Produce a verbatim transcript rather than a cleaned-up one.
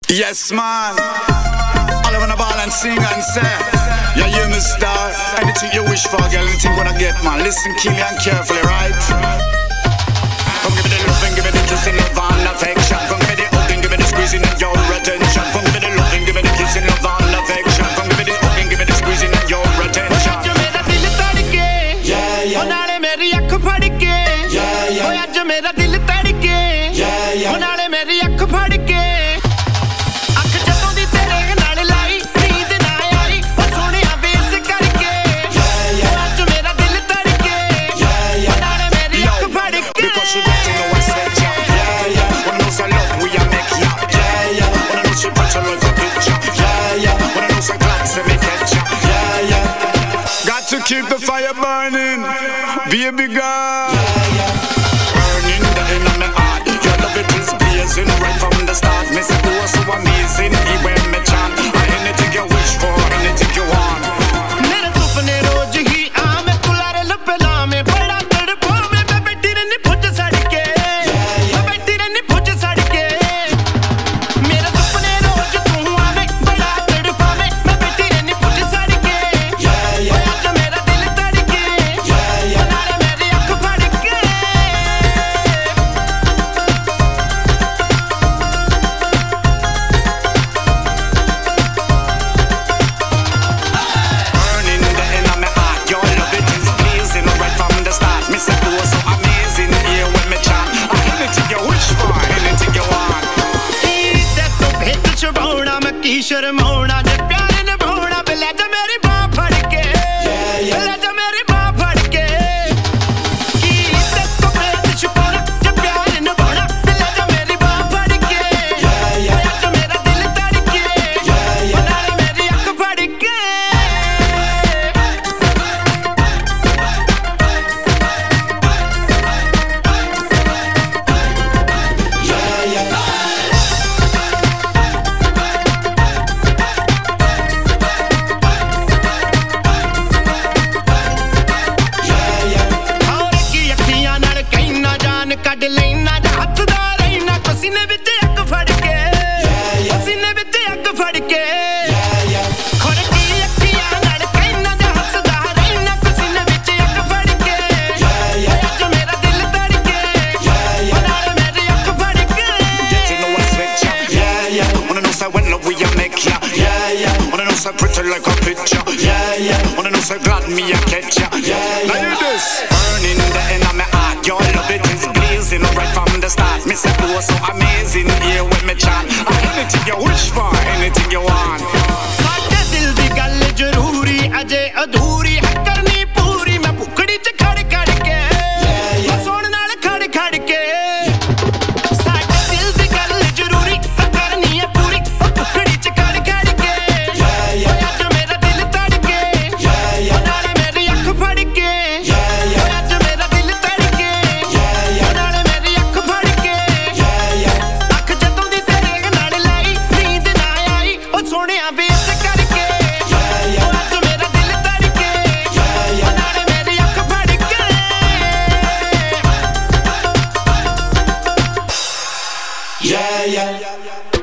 Yes, man. All I wanna ball and sing and say, yeah, you me star. Anything you wish for, girl, anything gonna get, man. Listen keenly and carefully, right? Come give me the love and give me the kissing, love and affection. Come give me the hugging, give me the squeezing and your attention. Come give me the loving, give me the kissing, love and affection. Come give me the hugging, give me the squeezing and your attention. आज मेरा दिल तड़के, ओ नाले मेरी अख फड़के, ओ आज मेरा दिल तड़के, ओ नाले मेरी अख Phadke. She got to know I said ya, yeah, yeah. When I know some love we a make ya, yeah, yeah. When I know she put you like a picture, yeah, yeah. When I know some glance and me catch ya, yeah, yeah. Got to keep the fire burning, baby girl, yeah, yeah. Burning the in on my heart, your love it is blazing right from the start. Me say oh so amazing, even me chant. Anything you wish for, anything you want. मेरे सपने रोज ही आमे तुलारे लपला में बड़ा शर्माना जे प्यार निभाना ले जा मेरी बाह फड़ के, ले जा मेरी बाह फड़ के. की देखो बेट छुपाना जे प्यार निभाना ले जा मेरी बाह फड़ के. आज मेरा दिल तड़के, नाले मेरी अख फड़ के. ਕੱਢ ਲੈਣਾ ਹੱਥਦਾ ਰਹਿਣਾ ਪਸੀਨੇ ਵਿੱਚ ਅੱਗ ਫੜ ਕੇ, ਪਸੀਨੇ ਵਿੱਚ ਅੱਗ ਫੜ ਕੇ. ਖੜਕੀ ਅੱਖੀਆਂ ਨਾਲ ਕਹਿਣਾ ਜਾਂ ਹੱਸਦਾ ਰਹਿਣਾ ਪਸੀਨੇ ਵਿੱਚ ਅੱਗ ਫੜ ਕੇ. ਅੱਜ ਮੇਰਾ ਦਿਲ ਧੜਕੇ, ਨਾਲੇ ਮੇਰੀ ਅੱਖ ਫੜ ਕੇ. Get to know I sweat ya, yeah, yeah. Wanna know say when love we a make ya, yeah, yeah. Wanna know say pretty like a picture, yeah, yeah. Wanna know say glad me a catch ya, yeah, yeah. Now hear this. Burning the end of my heart, your love it is blazing right from the start. Me say oh so amazing, here with me chant. Anything you wish for, anything you want. ਸਾਡੇ ਦਿਲ ਦੀ ਗੱਲ ਜ਼ਰੂਰੀ ਅਜੇ ਅਧੂਰੀ ਹੈ ਕਰਨੀ ਪੂਰੀ. ਮੈਂ ਭੁੱਖੜੀ ਚ ਖੜ ਖੜ ਕੇ, ਸੁਣ ਨਾਲ ਖੜ ਖੜ ਕੇ. ਸਾਡੇ ਦਿਲ ਦੀ ਗੱਲ ਜ਼ਰੂਰੀ ਕਰਨੀ ਹੈ ਪੂਰੀ. ਭੁੱਖੜੀ ਚ ਖੜ ਖੜ ਕੇ, ਅੱਜ ਮੇਰਾ ਦਿਲ ਧੜਕੇ, ਨਾਲੇ ਮੇਰੀ ਅੱਖ ਫੜ ਕੇ. ਅੱਜ ਮੇਰਾ ਦਿਲ ਧੜਕੇ, ਨਾਲੇ ਮੇਰੀ ਅੱਖ ਫੜ ਕੇ. ਅੱਖ ਜਦੋਂ ਦੀ ਤੇਰੇ ਨਾਲ ਲਾਈ ਨੀਂਦ ਨਾ ਆਈ ਉਹ ਸੋਹਣਿਆ ਵੇ ਇਸ ਕਰਕੇ. ਅੱਜ ਮੇਰਾ ਦਿਲ ਧੜਕੇ, ਨਾਲੇ ਮੇਰੀ ਅੱਖ ਫੜ ਕੇ. Yeah, yeah.